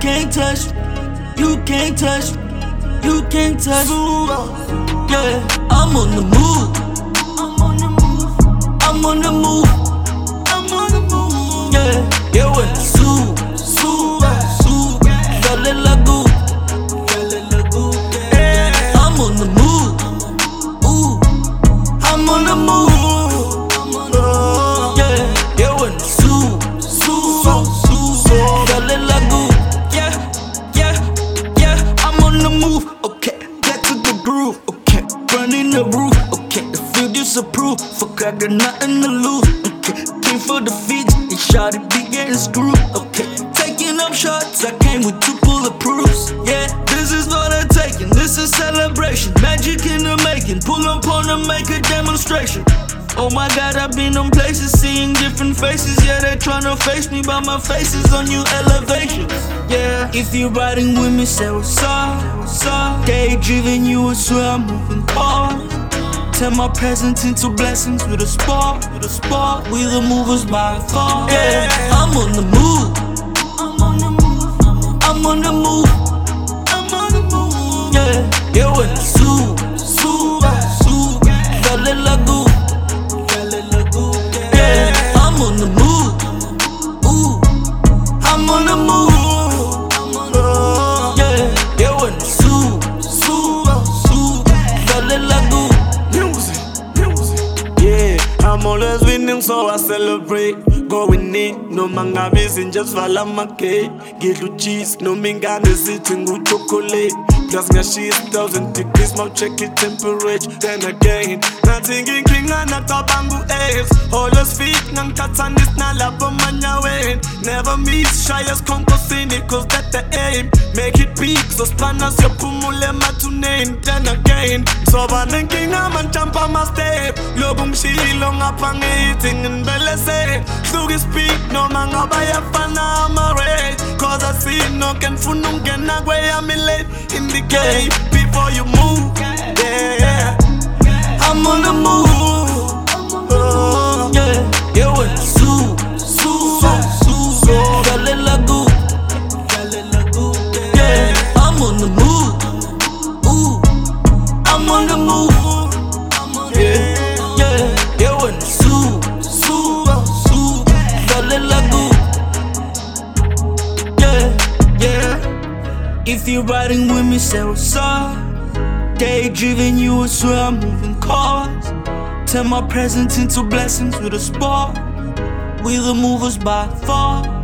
can't touch, you can't touch, you can't touch. Yeah, I'm on the move. I'm on the move. I'm on the move. I'm on the move. Yeah, yeah, when the sue. Dale la goo. I'm on the move. Ooh, I'm on the move. Yeah, yeah, when the sue. Dale la goo. Yeah, I'm on the move. Okay, get to the groove. Okay, running the roof. Okay, the field disapprove. Fuck, I got nothing to lose. Okay, came for the feeds. They shot it big and screwed. Okay, taking up shots. I came with 2 bulletproofs. Yeah, this is for the taking. This is celebration. Magic in the making. Pull up on them, make a demonstration. Oh my God, I've been on places, seeing different faces. Yeah, they tryna face me, but my face is on new elevations. Yeah, if you're riding with me, say what's up. Gay driven, you would swear I'm moving hard. Turn my presence into blessings with a spark. We the movers by far. Yeah, I'm on the move. I'm on the move. I'm on the move. I'm on the move. Yeah, yeah, when the sue. Dale la goo. Yeah, I'm on the move. Ooh, I'm on the move. Yeah, yeah, when the sue. Dale la goo. Yeah, I'm always winning, so I celebrate. Going in, no manga missing, just follow my cake. Get the cheese, no mingane sitting with chocolate. Plus my shit 1,000 degrees, now check it temperature. Then again, nothing in king and not a bamboo ace. Always feet, nang tatan is na labo manya wen. Never miss, shy as concorsini, cause that the aim. Make it peak, so span as your pumule matunain. Then again, so van king man jump on my step. Lobung shilong apang eating and belle say. Sugi speak, no manga by a fan, I'm a rage. Cause I see no can funung can agway, I'm late in the game. Before you move, yeah, I'm on the move. Yeah, yeah, when the sue. Dale la goo. Yeah, I'm on the move. Ooh, I'm on the move. Yeah, when the sue. Dale la goo. Yeah. If you're riding with me, say what's up. Day driven, you would swear I'm moving cars. Turn my presence into blessings with a spark. We the movers by far.